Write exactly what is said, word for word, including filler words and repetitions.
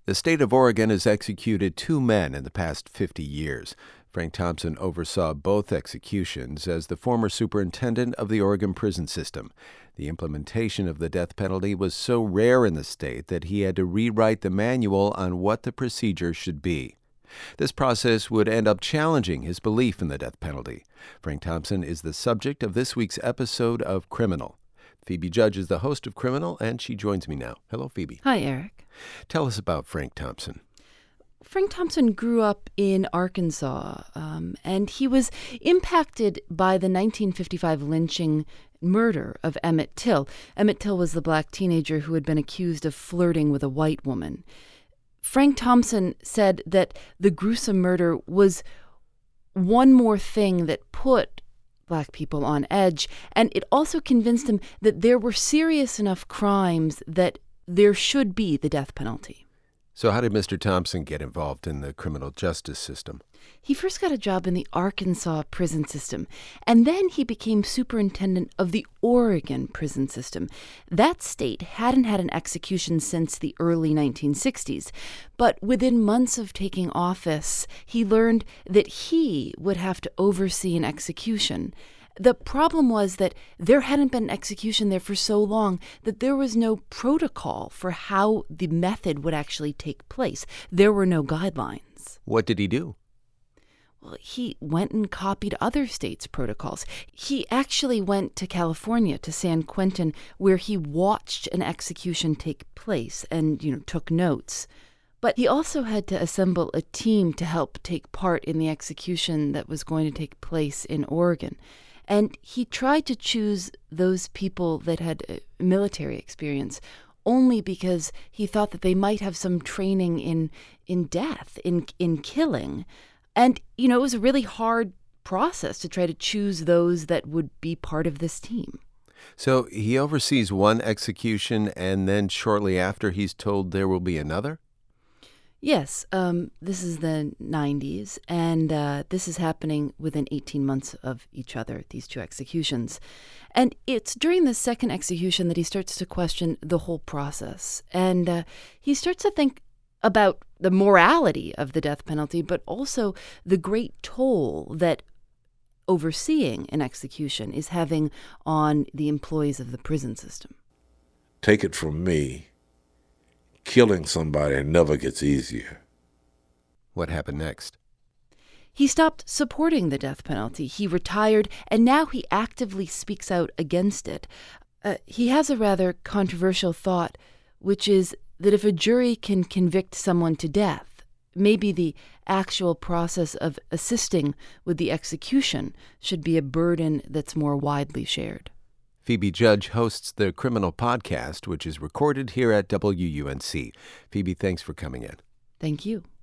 The state of Oregon has executed two men in the past fifty years. Frank Thompson oversaw both executions as the former superintendent of the Oregon prison system. The implementation of the death penalty was so rare in the state that he had to rewrite the manual on what the procedure should be. This process would end up challenging his belief in the death penalty. Frank Thompson is the subject of this week's episode of Criminal. Phoebe Judge is the host of Criminal, and she joins me now. Hello, Phoebe. Hi, Eric. Tell us about Frank Thompson. Frank Thompson grew up in Arkansas, um, and he was impacted by the nineteen fifty-five lynching murder of Emmett Till. Emmett Till was the black teenager who had been accused of flirting with a white woman. Frank Thompson said that the gruesome murder was one more thing that put black people on edge, and it also convinced him that there were serious enough crimes that there should be the death penalty. So how did Mister Thompson get involved in the criminal justice system? He first got a job in the Arkansas prison system, and then he became superintendent of the Oregon prison system. That state hadn't had an execution since the early nineteen sixties, but within months of taking office, he learned that he would have to oversee an execution. The problem was that there hadn't been an execution there for so long that there was no protocol for how the method would actually take place. There were no guidelines. What did he do? Well, he went and copied other states' protocols. He actually went to California, to San Quentin, where he watched an execution take place and, you know, took notes. But he also had to assemble a team to help take part in the execution that was going to take place in Oregon. And he tried to choose those people that had military experience only because he thought that they might have some training in in death, in in killing. And, you know, it was a really hard process to try to choose those that would be part of this team. So he oversees one execution, and then shortly after he's told there will be another? Yes, um, this is the nineties, and uh, this is happening within eighteen months of each other, these two executions. And it's during the second execution that he starts to question the whole process. And uh, he starts to think about the morality of the death penalty, but also the great toll that overseeing an execution is having on the employees of the prison system. Take it from me, killing somebody never gets easier. What happened next? He stopped supporting the death penalty. He retired, and now he actively speaks out against it. Uh, he has a rather controversial thought, which is that if a jury can convict someone to death, maybe the actual process of assisting with the execution should be a burden that's more widely shared. Phoebe Judge hosts the Criminal Podcast, which is recorded here at W U N C. Phoebe, thanks for coming in. Thank you.